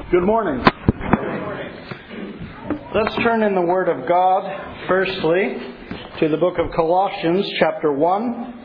Good morning. Let's turn in the Word of God, firstly, to the book of Colossians, chapter 1.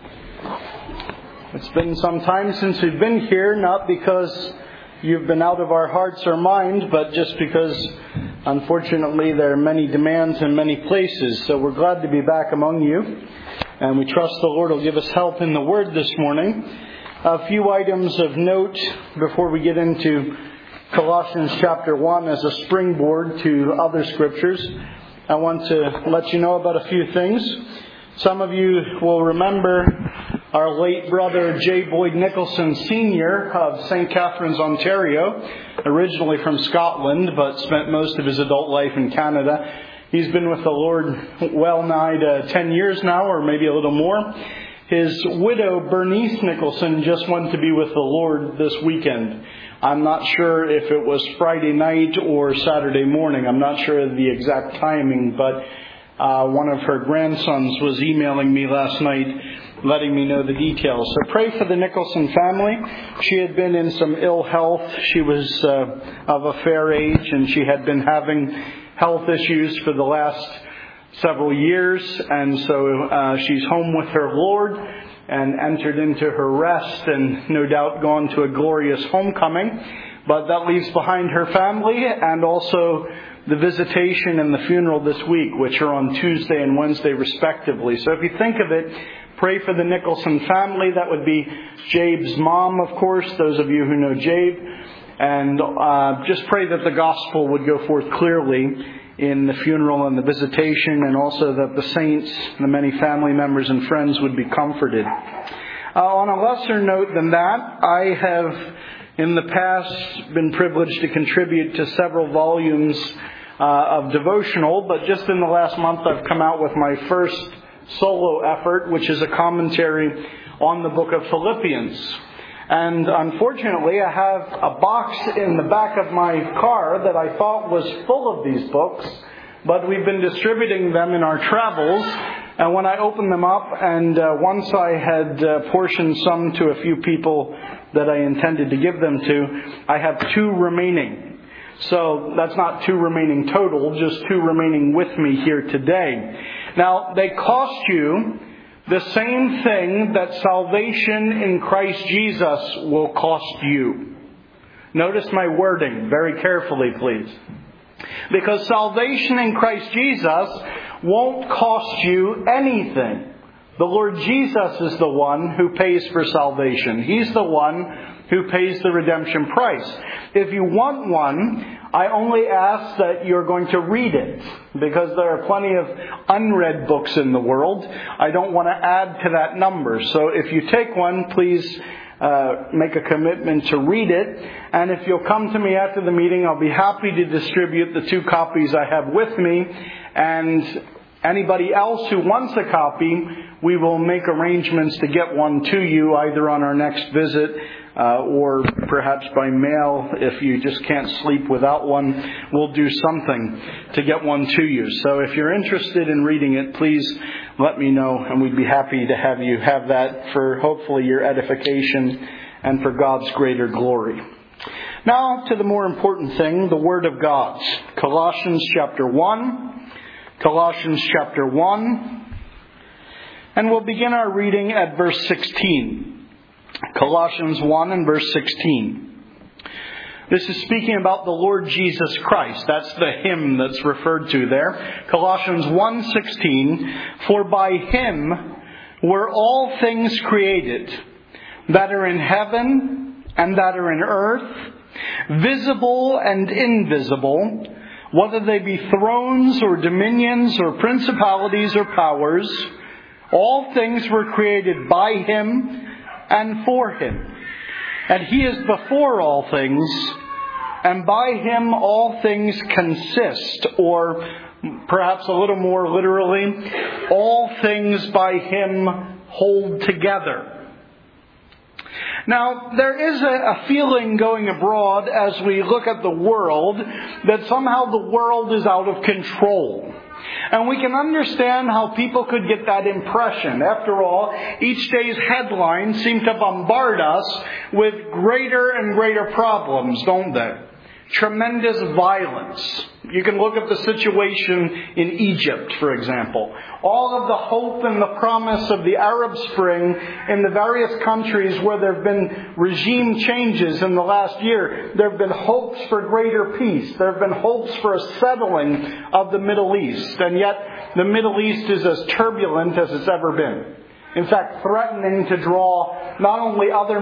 It's been some time since we've been here, not because you've been out of our hearts or mind, but just because, unfortunately, there are many demands in many places. So we're glad to be back among you, and we trust the Lord will give us help in the Word this morning. A few items of note before we get into Colossians chapter 1 as a springboard to other scriptures. I want to let you know about a few things. Some of you will remember our late brother J. Boyd Nicholson Sr. of St. Catharines, Ontario, originally from Scotland, but spent most of his adult life in Canada. He's been with the Lord well nigh to 10 years now, or maybe a little more. His widow, Bernice Nicholson, just went to be with the Lord this weekend. I'm not sure if it was Friday night or Saturday morning. I'm not sure of the exact timing, but one of her grandsons was emailing me last night letting me know the details. So pray for the Nicholson family. She had been in some ill health. She was of a fair age, and she had been having health issues for the last several years. And so she's home with her Lord and entered into her rest and no doubt gone to a glorious homecoming. But that leaves behind her family and also the visitation and the funeral this week, which are on Tuesday and Wednesday respectively. So if you think of it, pray for the Nicholson family. That would be Jabe's mom, of course, those of you who know Jabe. And just pray that the gospel would go forth clearly in the funeral and the visitation, and also that the saints, the many family members and friends would be comforted. On a lesser note than that, I have in the past been privileged to contribute to several volumes of devotional, but just in the last month I've come out with my first solo effort, which is a commentary on the book of Philippians. And unfortunately, I have a box in the back of my car that I thought was full of these books, but we've been distributing them in our travels. And when I opened them up, and once I had portioned some to a few people that I intended to give them to, I have 2 remaining. So that's not 2 remaining total, just 2 remaining with me here today. Now, they cost you the same thing that salvation in Christ Jesus will cost you. Notice my wording very carefully, please. Because salvation in Christ Jesus won't cost you anything. The Lord Jesus is the one who pays for salvation. He's the one who pays the redemption price. If you want one, I only ask that you're going to read it, because there are plenty of unread books in the world. I don't want to add to that number. So if you take one, please make a commitment to read it. And if you'll come to me after the meeting, I'll be happy to distribute the 2 copies I have with me. And anybody else who wants a copy, we will make arrangements to get one to you either on our next visit or perhaps by mail. If you just can't sleep without one, we'll do something to get one to you. So if you're interested in reading it, please let me know, and we'd be happy to have you have that for hopefully your edification and for God's greater glory. Now to the more important thing, the Word of God. Colossians chapter 1. Colossians chapter 1. And we'll begin our reading at verse 16. Colossians 1 and verse 16. This is speaking about the Lord Jesus Christ. That's the hymn that's referred to there. Colossians 1:16. For by Him were all things created, that are in heaven and that are in earth, visible and invisible, whether they be thrones or dominions or principalities or powers. All things were created by Him and for Him. And He is before all things, and by Him all things consist. Or perhaps a little more literally, all things by Him hold together. Now, there is a feeling going abroad as we look at the world that somehow the world is out of control. And we can understand how people could get that impression. After all, each day's headlines seem to bombard us with greater and greater problems, don't they? tremendous violence. You can look at the situation in Egypt, for example. All of the hope and the promise of the Arab Spring in the various countries where there have been regime changes in the last year. There have been hopes for greater peace. There have been hopes for a settling of the Middle East. And yet the Middle East is as turbulent as it's ever been. In fact, threatening to draw not only other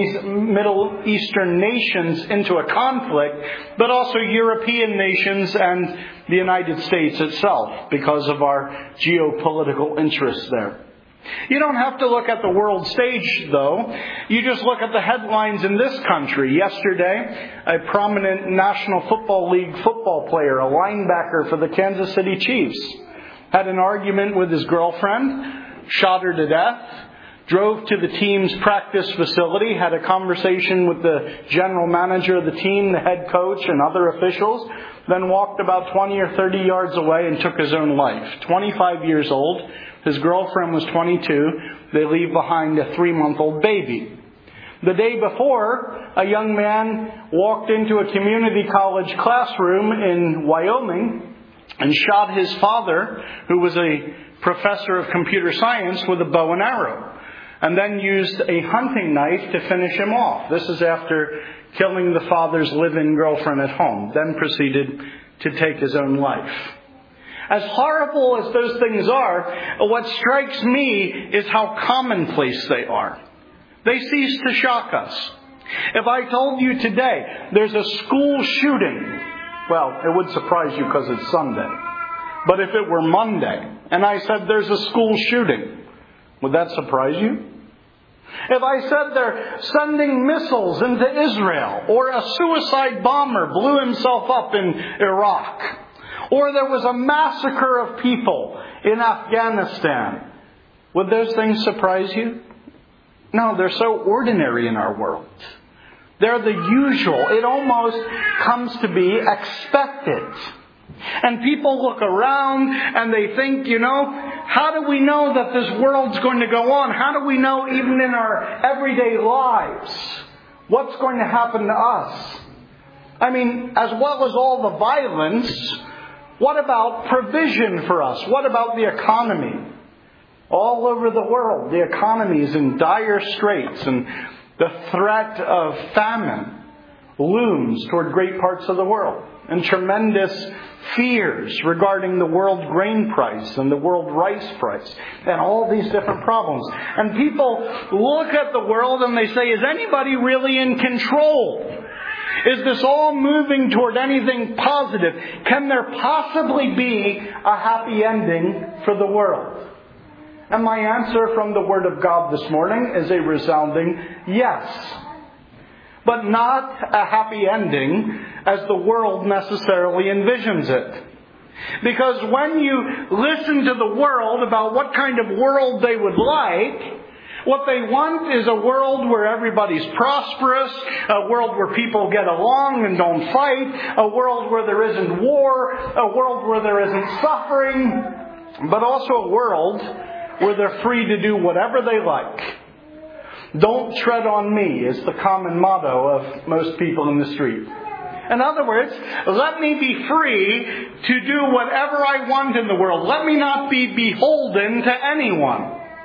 Middle Eastern nations into a conflict, but also European nations and the United States itself because of our geopolitical interests there. You don't have to look at the world stage, though. You just look at the headlines in this country. Yesterday, a prominent National Football League football player, a linebacker for the Kansas City Chiefs, had an argument with his girlfriend, shot her to death, drove to the team's practice facility, had a conversation with the general manager of the team, the head coach, and other officials, then walked about 20 or 30 yards away and took his own life. 25 years old. His girlfriend was 22. They leave behind a 3-month-old baby. The day before, a young man walked into a community college classroom in Wyoming and shot his father, who was a professor of computer science, with a bow and arrow, and then used a hunting knife to finish him off. This is after killing the father's live-in girlfriend at home, then proceeded to take his own life. As horrible as those things are, what strikes me is how commonplace they are. They cease to shock us. If I told you today there's a school shooting, well, it would surprise you because it's Sunday. But if it were Monday, and I said there's a school shooting, would that surprise you? If I said they're sending missiles into Israel, or a suicide bomber blew himself up in Iraq, or there was a massacre of people in Afghanistan, would those things surprise you? No, they're so ordinary in our world. They're the usual. It almost comes to be expected. And people look around and they think, how do we know that this world's going to go on? How do we know even in our everyday lives what's going to happen to us? I mean, as well as all the violence, what about provision for us? What about the economy? All over the world, the economy is in dire straits, and the threat of famine looms toward great parts of the world, and tremendous fears regarding the world grain price and the world rice price and all these different problems. And people look at the world and they say, is anybody really in control? Is this all moving toward anything positive? Can there possibly be a happy ending for the world? And my answer from the Word of God this morning is a resounding yes. But not a happy ending as the world necessarily envisions it. Because when you listen to the world about what kind of world they would like, what they want is a world where everybody's prosperous, a world where people get along and don't fight, a world where there isn't war, a world where there isn't suffering, but also a world where they're free to do whatever they like. Don't tread on me is the common motto of most people in the street. In other words, let me be free to do whatever I want in the world. Let me not be beholden to anyone.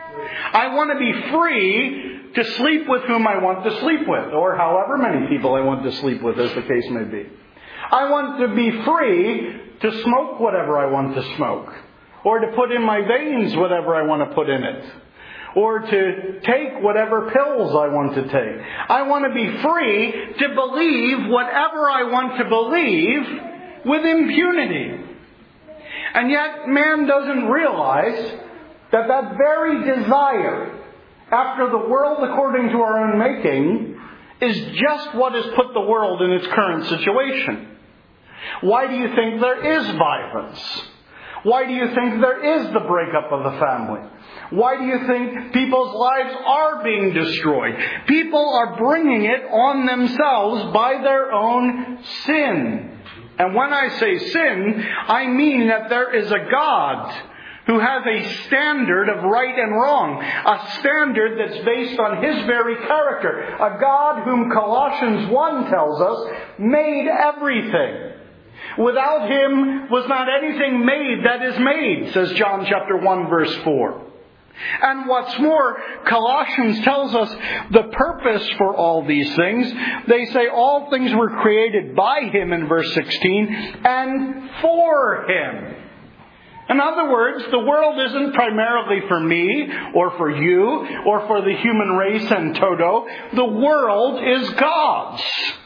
I want to be free to sleep with whom I want to sleep with, or however many people I want to sleep with, as the case may be. I want to be free to smoke whatever I want to smoke, or to put in my veins whatever I want to put in it, or to take whatever pills I want to take. I want to be free to believe whatever I want to believe with impunity. And yet man doesn't realize that that very desire after the world according to our own making is just what has put the world in its current situation. Why do you think there is violence? Why do you think there is the breakup of the family? Why do you think people's lives are being destroyed? People are bringing it on themselves by their own sin. And when I say sin, I mean that there is a God who has a standard of right and wrong, a standard that's based on His very character, a God whom Colossians 1 tells us made everything. Without Him was not anything made that is made, says John chapter 1, verse 4. And what's more, Colossians tells us the purpose for all these things. They say all things were created by Him in verse 16 and for Him. In other words, the world isn't primarily for me or for you or for the human race in toto. The world is God's.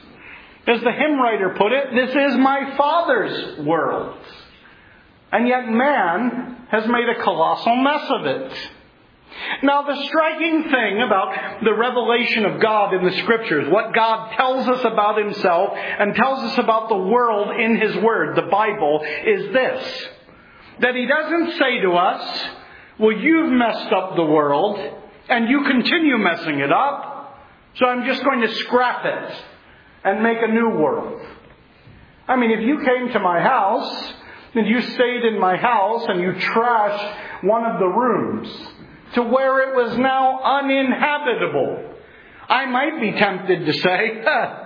As the hymn writer put it, this is my Father's world. And yet man has made a colossal mess of it. Now, the striking thing about the revelation of God in the Scriptures, what God tells us about Himself and tells us about the world in His Word, the Bible, is this. That He doesn't say to us, well, you've messed up the world and you continue messing it up, so I'm just going to scrap it and make a new world. I mean, if you came to my house and you stayed in my house and you trashed one of the rooms to where it was now uninhabitable, I might be tempted to say,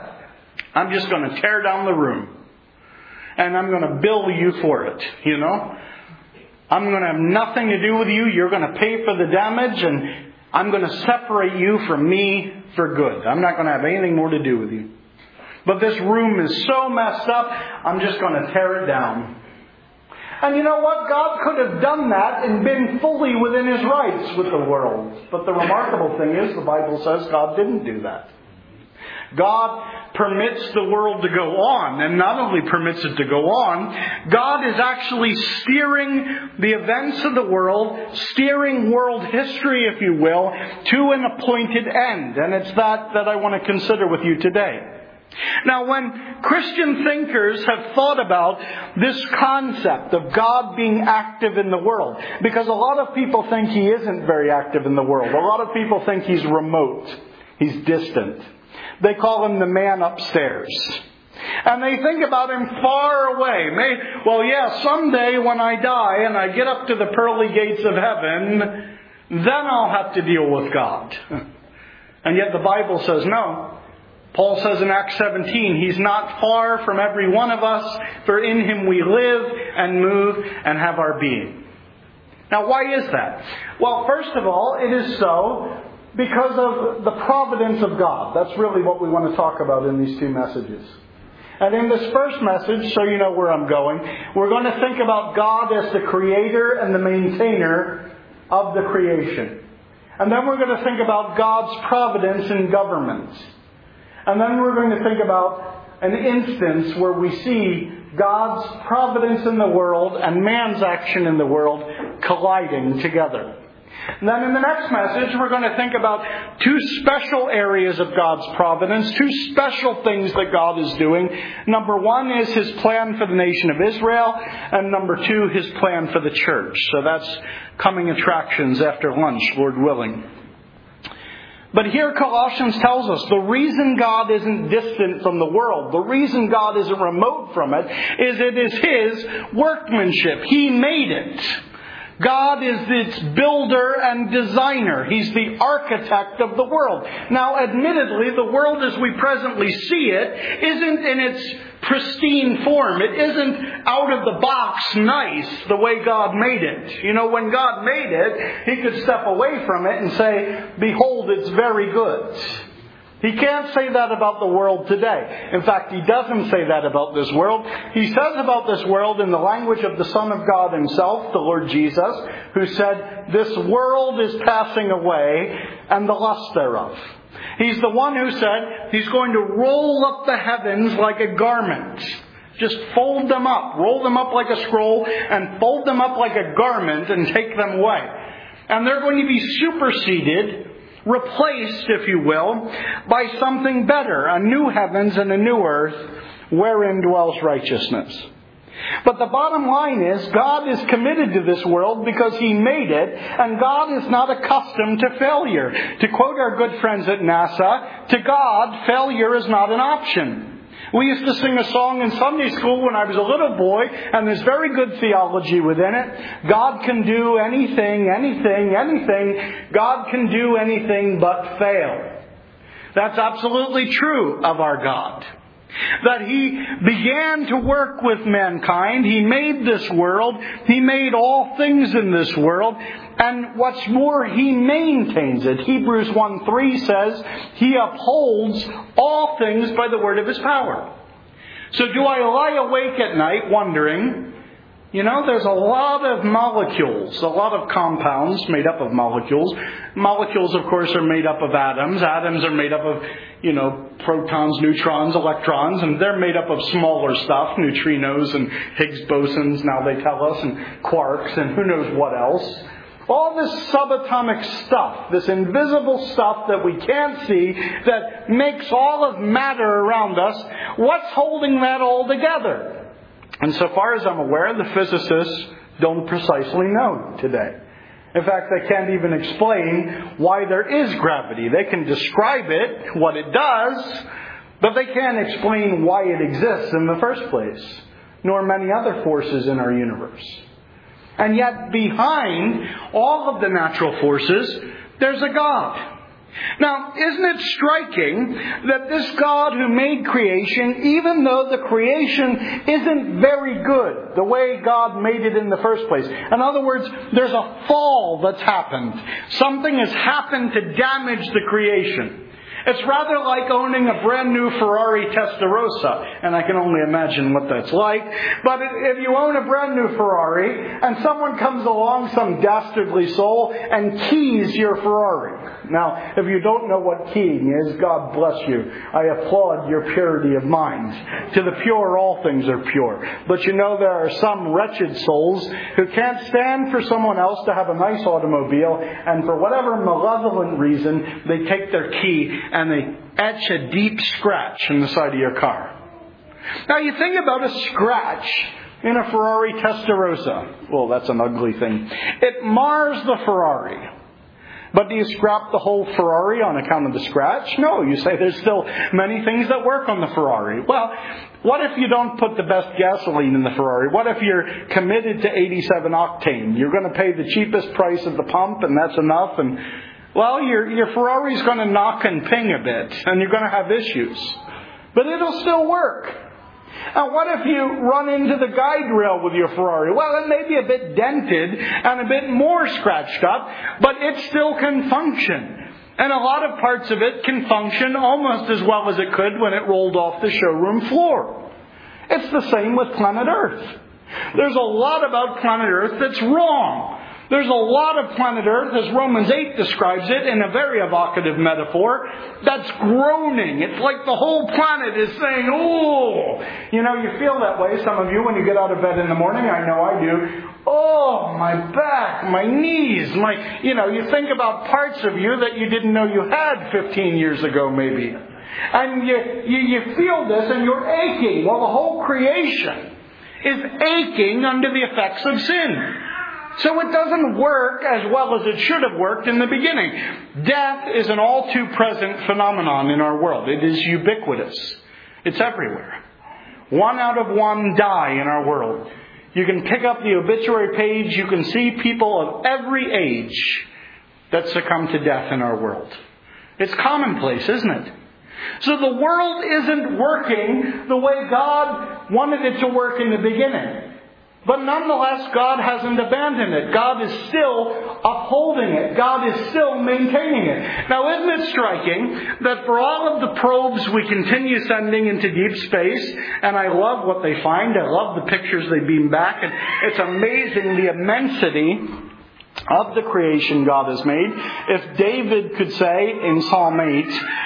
I'm just going to tear down the room and I'm going to bill you for it, you know. I'm going to have nothing to do with you. You're going to pay for the damage and I'm going to separate you from me for good. I'm not going to have anything more to do with you. But this room is so messed up, I'm just going to tear it down. And you know what? God could have done that and been fully within His rights with the world. But the remarkable thing is, the Bible says God didn't do that. God permits the world to go on, and not only permits it to go on, God is actually steering the events of the world, steering world history, if you will, to an appointed end. And it's that I want to consider with you today. Now, when Christian thinkers have thought about this concept of God being active in the world, because a lot of people think He isn't very active in the world. A lot of people think He's remote. He's distant. They call Him the man upstairs. And they think about Him far away. Someday when I die and I get up to the pearly gates of heaven, then I'll have to deal with God. And yet the Bible says no. Paul says in Acts 17, He's not far from every one of us, for in Him we live and move and have our being. Now, why is that? Well, first of all, it is so because of the providence of God. That's really what we want to talk about in these two messages. And in this first message, so you know where I'm going, we're going to think about God as the creator and the maintainer of the creation. And then we're going to think about God's providence in government. And then we're going to think about an instance where we see God's providence in the world and man's action in the world colliding together. And then in the next message, we're going to think about two special areas of God's providence, two special things that God is doing. Number one is His plan for the nation of Israel, and number two, His plan for the church. So that's coming attractions after lunch, Lord willing. But here Colossians tells us the reason God isn't distant from the world, the reason God isn't remote from it is His workmanship. He made it. God is its builder and designer. He's the architect of the world. Now, admittedly, the world as we presently see it isn't in its pristine form. It isn't out of the box nice the way God made it. You know, when God made it, He could step away from it and say, behold, it's very good. He can't say that about the world today. In fact, He doesn't say that about this world. He says about this world in the language of the Son of God Himself, the Lord Jesus, who said, this world is passing away and the lust thereof. He's the one who said He's going to roll up the heavens like a garment. Just fold them up, roll them up like a scroll, and fold them up like a garment and take them away. And they're going to be superseded, replaced, if you will, by something better, a new heavens and a new earth wherein dwells righteousness. But the bottom line is, God is committed to this world because He made it, and God is not accustomed to failure. To quote our good friends at NASA, to God, failure is not an option. We used to sing a song in Sunday school when I was a little boy, and there's very good theology within it. God can do anything, anything, anything. God can do anything but fail. That's absolutely true of our God. that He began to work with mankind. He made this world. He made all things in this world. And what's more, He maintains it. Hebrews 1:3 says, He upholds all things by the word of His power. So do I lie awake at night wondering, there's a lot of molecules, a lot of compounds made up of molecules. Molecules, of course, are made up of atoms. Atoms are made up of, protons, neutrons, electrons, and they're made up of smaller stuff, neutrinos and Higgs bosons, now they tell us, and quarks, and who knows what else. All this subatomic stuff, this invisible stuff that we can't see, that makes all of matter around us, what's holding that all together? And so far as I'm aware, the physicists don't precisely know today. In fact, they can't even explain why there is gravity. They can describe it, what it does, but they can't explain why it exists in the first place, nor many other forces in our universe. And yet, behind all of the natural forces, there's a God. Now, isn't it striking that this God who made creation, even though the creation isn't very good, the way God made it in the first place. In other words, there's a fall that's happened. Something has happened to damage the creation. It's rather like owning a brand new Ferrari Testarossa, and I can only imagine what that's like. But if you own a brand new Ferrari, and someone comes along, some dastardly soul, and keys your Ferrari. Now, if you don't know what keying is, God bless you. I applaud your purity of mind. To the pure, all things are pure. But there are some wretched souls who can't stand for someone else to have a nice automobile, and for whatever malevolent reason, they take their key and they etch a deep scratch in the side of your car. Now you think about a scratch in a Ferrari Testarossa. Well, that's an ugly thing. It mars the Ferrari. But do you scrap the whole Ferrari on account of the scratch? No, you say there's still many things that work on the Ferrari. Well, what if you don't put the best gasoline in the Ferrari? What if you're committed to 87 octane? You're going to pay the cheapest price at the pump and that's enough, and your Ferrari's going to knock and ping a bit, and you're going to have issues. But it'll still work. And what if you run into the guide rail with your Ferrari? Well, it may be a bit dented and a bit more scratched up, but it still can function. And a lot of parts of it can function almost as well as it could when it rolled off the showroom floor. It's the same with planet Earth. There's a lot about planet Earth that's wrong. There's a lot of planet Earth, as Romans 8 describes it in a very evocative metaphor, that's groaning. It's like the whole planet is saying, oh! You feel that way, some of you, when you get out of bed in the morning. I know I do. Oh, my back, my knees, you think about parts of you that you didn't know you had 15 years ago, maybe. And you feel this and you're aching. Well, the whole creation is aching under the effects of sin. So it doesn't work as well as it should have worked in the beginning. Death is an all too present phenomenon in our world. It is ubiquitous. It's everywhere. 1 out of 1 die in our world. You can pick up the obituary page. You can see people of every age that succumb to death in our world. It's commonplace, isn't it? So the world isn't working the way God wanted it to work in the beginning. But nonetheless, God hasn't abandoned it. God is still upholding it. God is still maintaining it. Now, isn't it striking that for all of the probes we continue sending into deep space, and I love what they find, I love the pictures they beam back, and it's amazing the immensity of the creation God has made. If David could say in Psalm 8,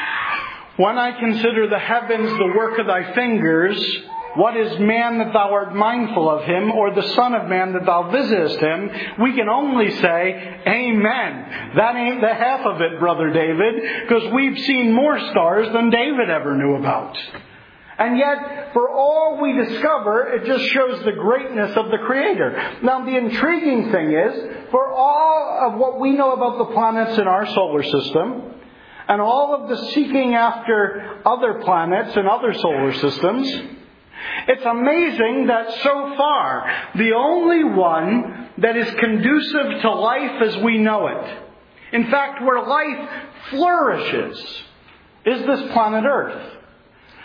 when I consider the heavens, the work of thy fingers, what is man that thou art mindful of him, or the son of man that thou visitest him? We can only say, amen. That ain't the half of it, Brother David, because we've seen more stars than David ever knew about. And yet, for all we discover, it just shows the greatness of the Creator. Now, the intriguing thing is, for all of what we know about the planets in our solar system, and all of the seeking after other planets and other solar systems, it's amazing that so far, the only one that is conducive to life as we know it, in fact, where life flourishes, is this planet Earth.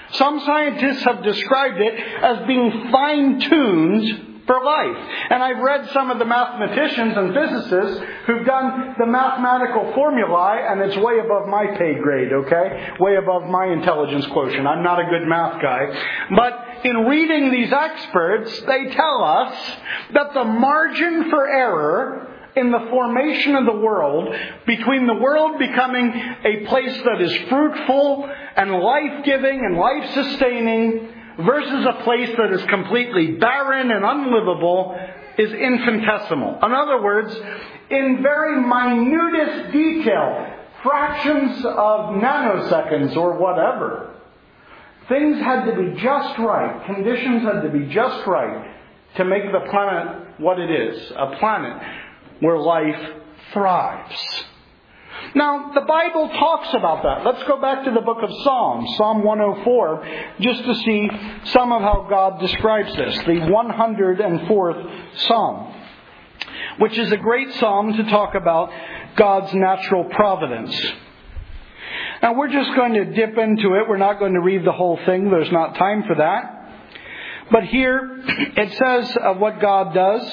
Some scientists have described it as being fine-tuned for life. And I've read some of the mathematicians and physicists who've done the mathematical formulae, and it's way above my pay grade, okay? Way above my intelligence quotient. I'm not a good math guy. But in reading these experts, they tell us that the margin for error in the formation of the world, between the world becoming a place that is fruitful and life-giving and life-sustaining versus a place that is completely barren and unlivable, is infinitesimal. In other words, in very minutest detail, fractions of nanoseconds or whatever, things had to be just right, conditions had to be just right to make the planet what it is, a planet where life thrives. Now, the Bible talks about that. Let's go back to the book of Psalms, Psalm 104, just to see some of how God describes this. The 104th Psalm, which is a great psalm to talk about God's natural providence. Now, we're just going to dip into it. We're not going to read the whole thing. There's not time for that. But here, it says of what God does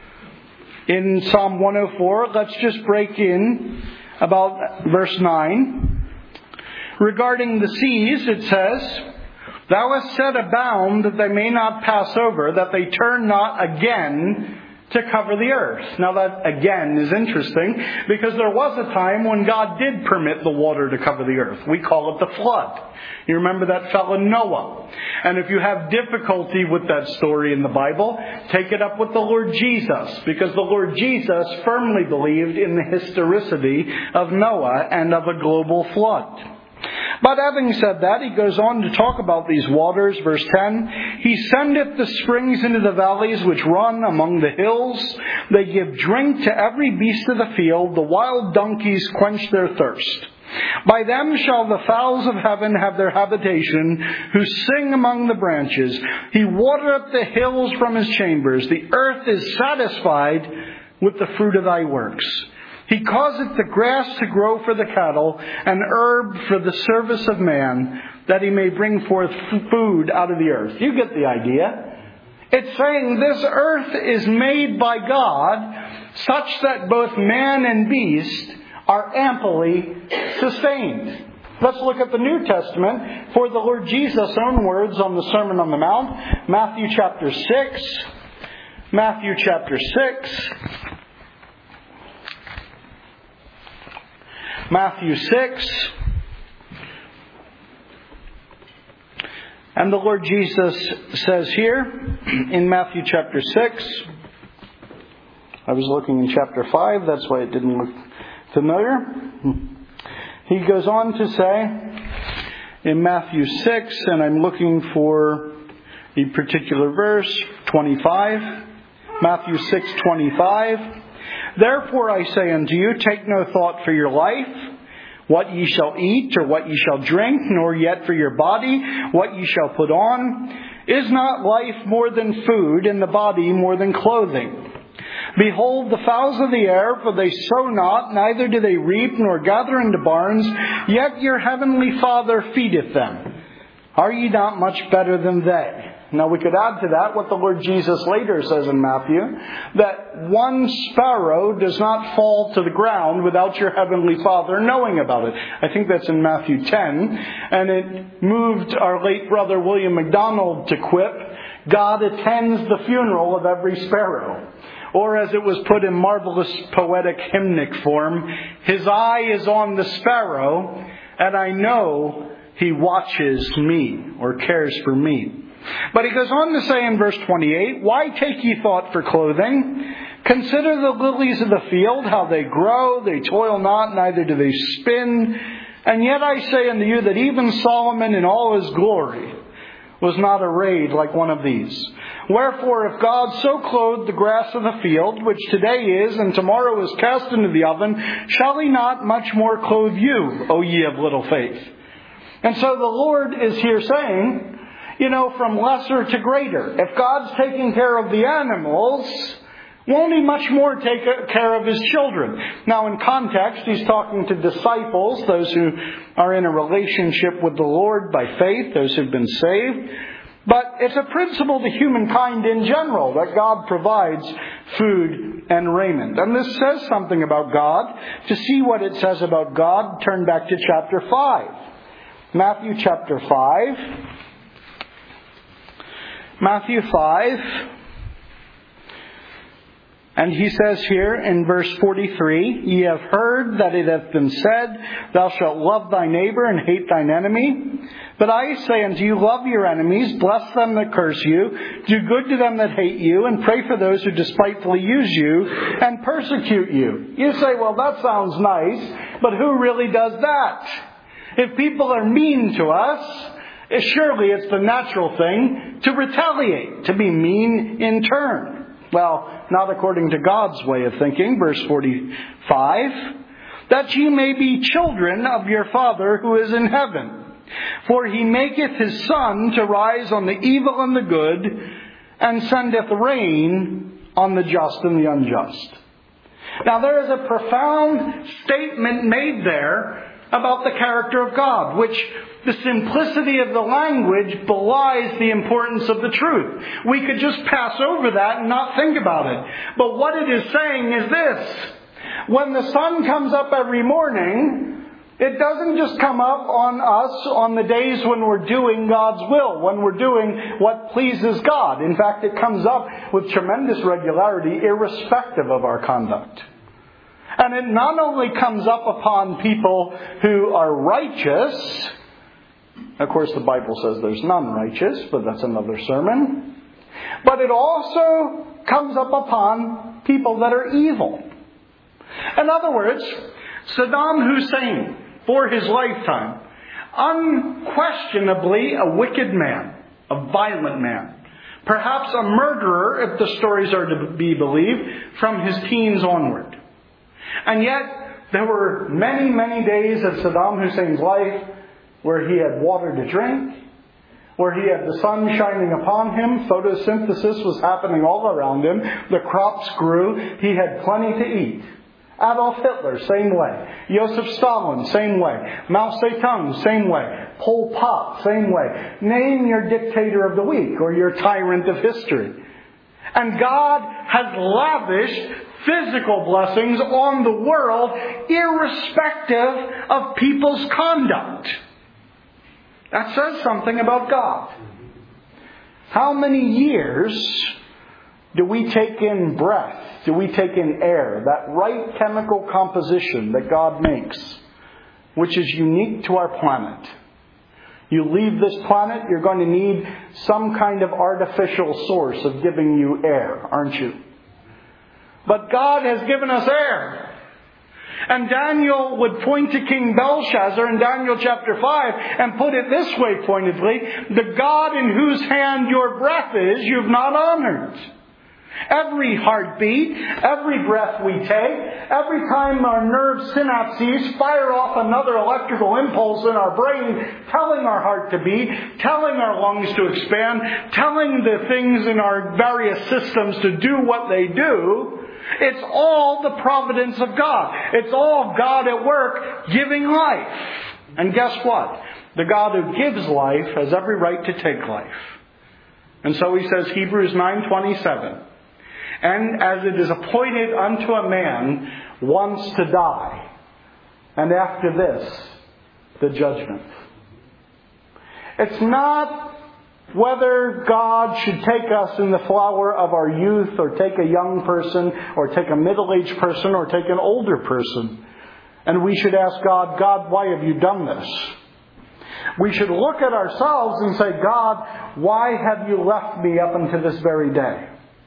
in Psalm 104. Let's just break in about verse 9. Regarding the seas, it says, Thou hast set a bound that they may not pass over, that they turn not again to cover the earth. Now that again is interesting, because there was a time when God did permit the water to cover the earth. We call it the flood. You remember that fellow Noah. And if you have difficulty with that story in the Bible, take it up with the Lord Jesus, because the Lord Jesus firmly believed in the historicity of Noah and of a global flood. But having said that, he goes on to talk about these waters. Verse 10, He sendeth the springs into the valleys which run among the hills. They give drink to every beast of the field. The wild donkeys quench their thirst. By them shall the fowls of heaven have their habitation, who sing among the branches. He watereth the hills from his chambers. The earth is satisfied with the fruit of thy works. He causeth the grass to grow for the cattle, and herb for the service of man, that he may bring forth food out of the earth. You get the idea. It's saying this earth is made by God such that both man and beast are amply sustained. Let's look at the New Testament for the Lord Jesus' own words on the Sermon on the Mount. Matthew chapter 6. Matthew chapter 6. Matthew 6. And the Lord Jesus says here in Matthew chapter 6. I was looking in chapter 5. That's why it didn't look familiar. He goes on to say in Matthew 6, and I'm looking for a particular verse, 25. Matthew 6:25. Therefore I say unto you, take no thought for your life, what ye shall eat or what ye shall drink, nor yet for your body, what ye shall put on. Is not life more than food, and the body more than clothing? Behold the fowls of the air, for they sow not, neither do they reap, nor gather into barns, yet your heavenly Father feedeth them. Are ye not much better than they? Now we could add to that what the Lord Jesus later says in Matthew, that one sparrow does not fall to the ground without your heavenly Father knowing about it. I think that's in Matthew 10. And it moved our late brother William MacDonald to quip, God attends the funeral of every sparrow. Or as it was put in marvelous poetic hymnic form, His eye is on the sparrow, and I know He watches me or cares for me. But he goes on to say in verse 28, Why take ye thought for clothing? Consider the lilies of the field, how they grow, they toil not, neither do they spin. And yet I say unto you that even Solomon in all his glory was not arrayed like one of these. Wherefore, if God so clothed the grass of the field, which today is and tomorrow is cast into the oven, shall He not much more clothe you, O ye of little faith? And so the Lord is here saying, from lesser to greater. If God's taking care of the animals, Won't He much more take care of His children? Now, in context, He's talking to disciples, those who are in a relationship with the Lord by faith, those who've been saved. But it's a principle to humankind in general that God provides food and raiment. And this says something about God. To see what it says about God, turn back to chapter 5. Matthew chapter 5. Matthew 5. And He says here in verse 43, "Ye have heard that it hath been said, Thou shalt love thy neighbor and hate thine enemy. But I say unto you, love your enemies, bless them that curse you, do good to them that hate you, and pray for those who despitefully use you and persecute you." You say, well, that sounds nice, but who really does that? If people are mean to us, surely it's the natural thing to retaliate, to be mean in turn. Well, not according to God's way of thinking. Verse 45, "That ye may be children of your Father who is in heaven. For He maketh His sun to rise on the evil and the good, and sendeth rain on the just and the unjust." Now there is a profound statement made there about the character of God, which the simplicity of the language belies the importance of the truth. We could just pass over that and not think about it. But what it is saying is this: when the sun comes up every morning, it doesn't just come up on us on the days when we're doing God's will, when we're doing what pleases God. In fact, it comes up with tremendous regularity, irrespective of our conduct. And it not only comes up upon people who are righteous. Of course, the Bible says there's none righteous, but that's another sermon. But it also comes up upon people that are evil. In other words, Saddam Hussein, for his lifetime, unquestionably a wicked man, a violent man. Perhaps a murderer, if the stories are to be believed, from his teens onward. And yet, there were many, many days of Saddam Hussein's life where he had water to drink, where he had the sun shining upon him, photosynthesis was happening all around him, the crops grew, he had plenty to eat. Adolf Hitler, same way. Joseph Stalin, same way. Mao Zedong, same way. Pol Pot, same way. Name your dictator of the week or your tyrant of history. And God has lavished physical blessings on the world, irrespective of people's conduct. That says something about God. How many years do we take in breath? Do we take in air? That right chemical composition that God makes, which is unique to our planet. You leave this planet, you're going to need some kind of artificial source of giving you air, aren't you? But God has given us air. And Daniel would point to King Belshazzar in Daniel chapter 5 and put it this way pointedly: the God in whose hand your breath is, you've not honored. Every heartbeat, every breath we take, every time our nerve synapses fire off another electrical impulse in our brain, telling our heart to beat, telling our lungs to expand, telling the things in our various systems to do what they do, it's all the providence of God. It's all God at work giving life. And guess what? The God who gives life has every right to take life. And so he says, Hebrews 9:27, "And as it is appointed unto a man once to die, and after this, the judgment." It's not whether God should take us in the flower of our youth, or take a young person, or take a middle-aged person, or take an older person. And we should ask God, God, why have you done this? We should look at ourselves and say, God, why have you left me up until this very day?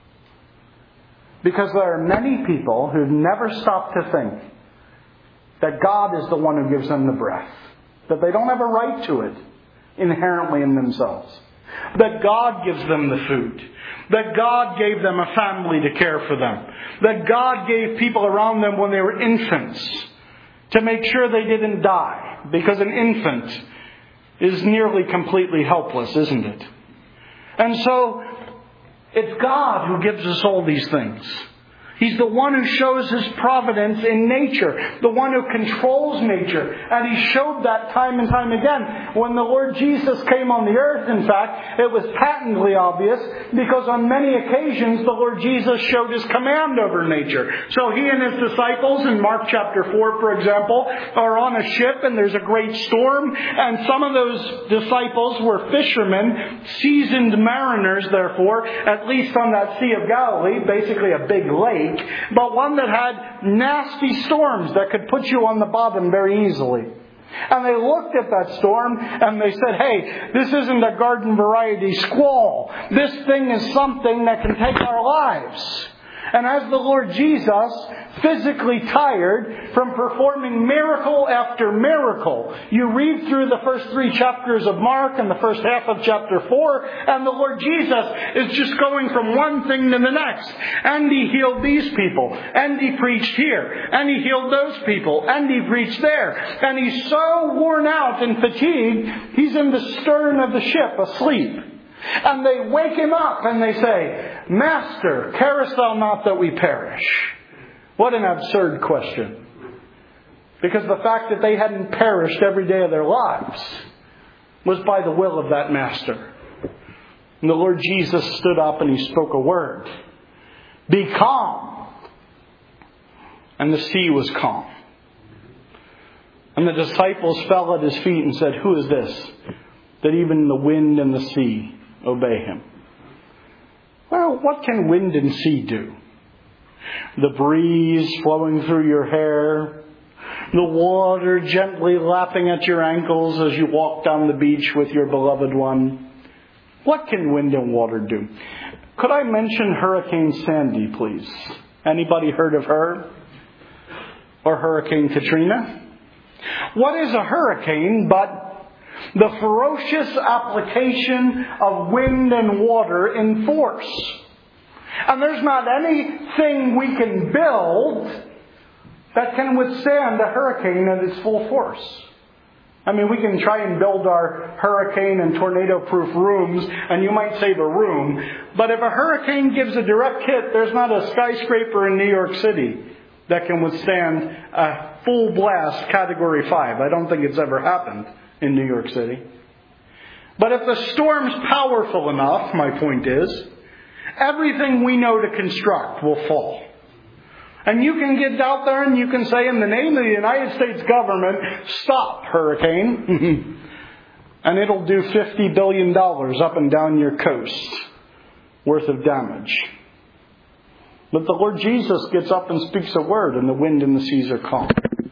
Because there are many people who've never stopped to think that God is the one who gives them the breath. That they don't have a right to it inherently in themselves. That God gives them the food. That God gave them a family to care for them. That God gave people around them when they were infants to make sure they didn't die. Because an infant is nearly completely helpless, isn't it? And so, it's God who gives us all these things. He's the one who shows His providence in nature, the one who controls nature. And He showed that time and time again. When the Lord Jesus came on the earth, in fact, it was patently obvious because on many occasions the Lord Jesus showed His command over nature. So He and His disciples in Mark chapter 4, for example, are on a ship and there's a great storm. And some of those disciples were fishermen, seasoned mariners, therefore, at least on that Sea of Galilee, basically a big lake, but one that had nasty storms that could put you on the bottom very easily. And they looked at that storm and they said, hey, this isn't a garden variety squall. This thing is something that can take our lives. And as the Lord Jesus, physically tired from performing miracle after miracle, you read through the first 3 chapters of Mark and the first half of chapter 4, and the Lord Jesus is just going from one thing to the next. And He healed these people, and He preached here, and He healed those people, and He preached there. And He's so worn out and fatigued, He's in the stern of the ship asleep. And they wake Him up and they say, Master, carest thou not that we perish? What an absurd question. Because the fact that they hadn't perished every day of their lives was by the will of that Master. And the Lord Jesus stood up and He spoke a word. Be calm. And the sea was calm. And the disciples fell at His feet and said, who is this, that even the wind and the sea obey Him? Well, what can wind and sea do? The breeze flowing through your hair, the water gently lapping at your ankles as you walk down the beach with your beloved one. What can wind and water do? Could I mention Hurricane Sandy, please? Anybody heard of her? Or Hurricane Katrina? What is a hurricane but the ferocious application of wind and water in force? And there's not anything we can build that can withstand a hurricane at its full force. I mean, we can try and build our hurricane and tornado-proof rooms, and you might save a room. But if a hurricane gives a direct hit, there's not a skyscraper in New York City that can withstand a full blast Category 5. I don't think it's ever happened in New York City. But if the storm's powerful enough, my point is, everything we know to construct will fall. And you can get out there and you can say, in the name of the United States government, stop, hurricane. And it'll do $50 billion up and down your coast worth of damage. But the Lord Jesus gets up and speaks a word and the wind and the seas are calm.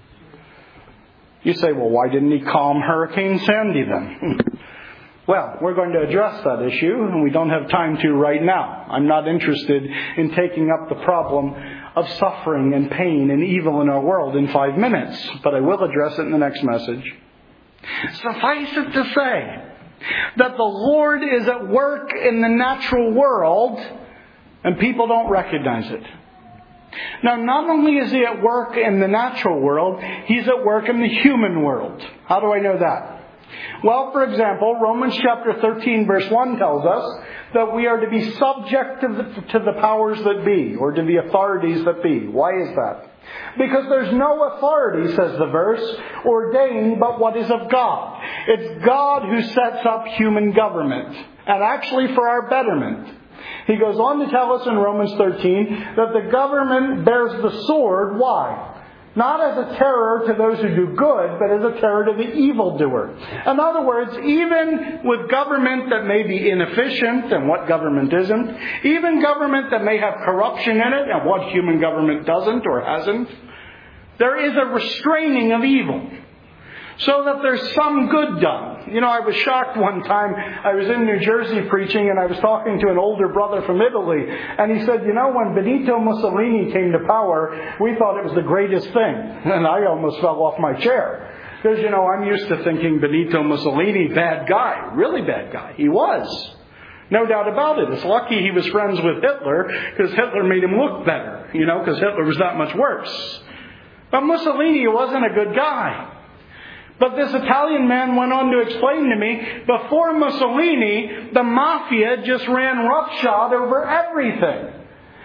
You say, well, why didn't He calm Hurricane Sandy then? Well, we're going to address that issue, and we don't have time to right now. I'm not interested in taking up the problem of suffering and pain and evil in our world in 5 minutes, but I will address it in the next message. Suffice it to say that the Lord is at work in the natural world, and people don't recognize it. Now, not only is He at work in the natural world, He's at work in the human world. How do I know that? Well, for example, Romans chapter 13 verse 1 tells us that we are to be subject to the powers that be, or to the authorities that be. Why is that? Because there's no authority, says the verse, ordained but what is of God. It's God who sets up human government, and actually for our betterment. He goes on to tell us in Romans 13 that the government bears the sword. Why? Not as a terror to those who do good, but as a terror to the evildoer. In other words, even with government that may be inefficient, and what government isn't, even government that may have corruption in it, and what human government doesn't or hasn't, there is a restraining of evil, so that there's some good done. You know, I was shocked one time. I was in New Jersey preaching, and I was talking to an older brother from Italy. And he said, you know, when Benito Mussolini came to power, we thought it was the greatest thing. And I almost fell off my chair. Because, you know, I'm used to thinking Benito Mussolini, bad guy. Really bad guy. He was. No doubt about it. It's lucky he was friends with Hitler, because Hitler made him look better. You know, because Hitler was that much worse. But Mussolini wasn't a good guy. But this Italian man went on to explain to me, before Mussolini, the mafia just ran roughshod over everything.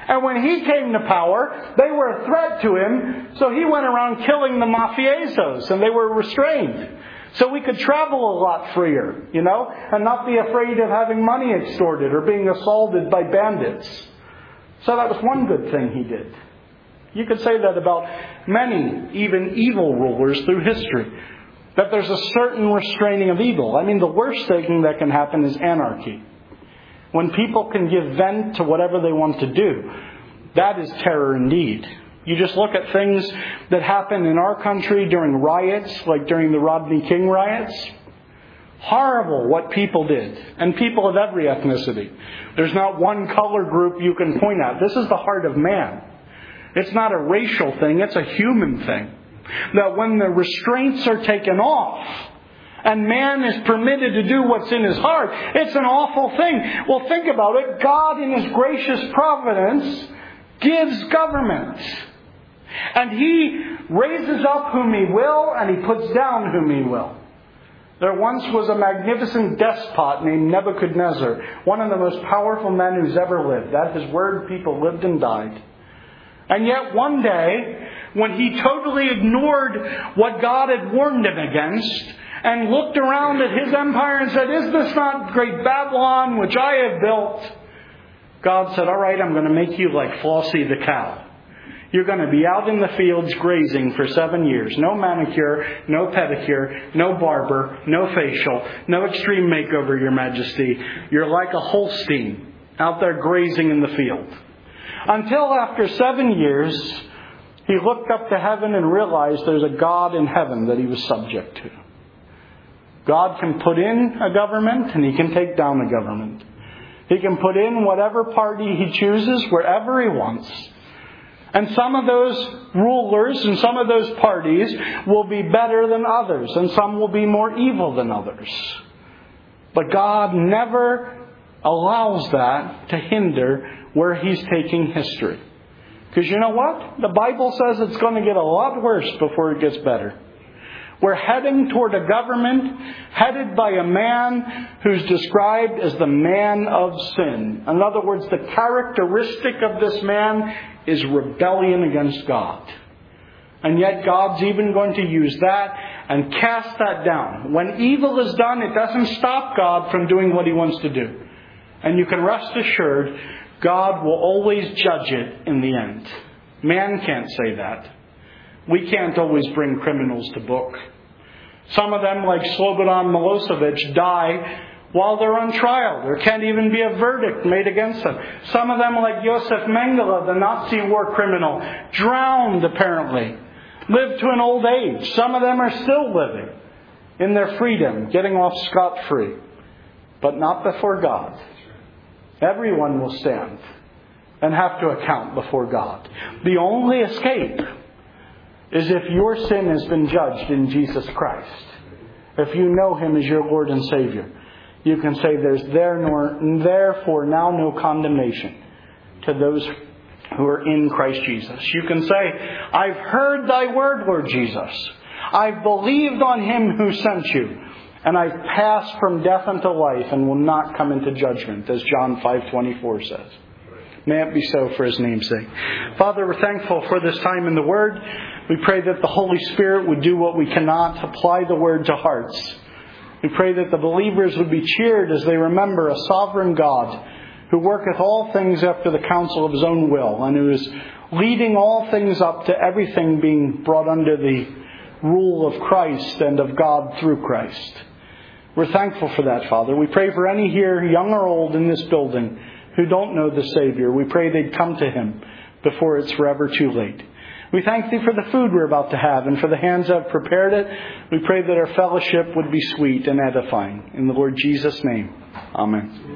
And when he came to power, they were a threat to him, so he went around killing the mafiosos, and they were restrained. So we could travel a lot freer, and not be afraid of having money extorted or being assaulted by bandits. So that was one good thing he did. You could say that about many, even evil rulers through history. That there's a certain restraining of evil. I mean, the worst thing that can happen is anarchy. When people can give vent to whatever they want to do, that is terror indeed. You just look at things that happen in our country during riots, like during the Rodney King riots. Horrible what people did. And people of every ethnicity. There's not one color group you can point at. This is the heart of man. It's not a racial thing, it's a human thing. That when the restraints are taken off, and man is permitted to do what's in his heart, it's an awful thing. Well, think about it. God, in His gracious providence, gives government. And He raises up whom He will, and He puts down whom He will. There once was a magnificent despot named Nebuchadnezzar, one of the most powerful men who's ever lived. At his word, people lived and died. And yet one day, when he totally ignored what God had warned him against, and looked around at his empire and said, "Is this not great Babylon, which I have built?" God said, "All right, I'm going to make you like Flossie the cow. You're going to be out in the fields grazing for 7 years. No manicure, no pedicure, no barber, no facial, no extreme makeover, Your Majesty. You're like a Holstein out there grazing in the field." Until after 7 years, he looked up to heaven and realized there's a God in heaven that he was subject to. God can put in a government and He can take down a government. He can put in whatever party He chooses wherever He wants. And some of those rulers and some of those parties will be better than others, and some will be more evil than others. But God never allows that to hinder where He's taking history. Because you know what? The Bible says it's going to get a lot worse before it gets better. We're heading toward a government headed by a man who's described as the man of sin. In other words, the characteristic of this man is rebellion against God. And yet God's even going to use that and cast that down. When evil is done, it doesn't stop God from doing what He wants to do. And you can rest assured, God will always judge it in the end. Man can't say that. We can't always bring criminals to book. Some of them, like Slobodan Milosevic, die while they're on trial. There can't even be a verdict made against them. Some of them, like Josef Mengele, the Nazi war criminal, drowned apparently, lived to an old age. Some of them are still living in their freedom, getting off scot-free. But not before God. Everyone will stand and have to account before God. The only escape is if your sin has been judged in Jesus Christ. If you know Him as your Lord and Savior, you can say there's therefore now no condemnation to those who are in Christ Jesus. You can say, "I've heard Thy word, Lord Jesus. I've believed on Him who sent You. And I've passed from death unto life and will not come into judgment," as John 5:24 says. May it be so for His name's sake. Father, we're thankful for this time in the Word. We pray that the Holy Spirit would do what we cannot, apply the Word to hearts. We pray that the believers would be cheered as they remember a sovereign God who worketh all things after the counsel of His own will, and who is leading all things up to everything being brought under the rule of Christ and of God through Christ. We're thankful for that, Father. We pray for any here, young or old, in this building who don't know the Savior. We pray they'd come to Him before it's forever too late. We thank Thee for the food we're about to have and for the hands that have prepared it. We pray that our fellowship would be sweet and edifying. In the Lord Jesus' name, amen.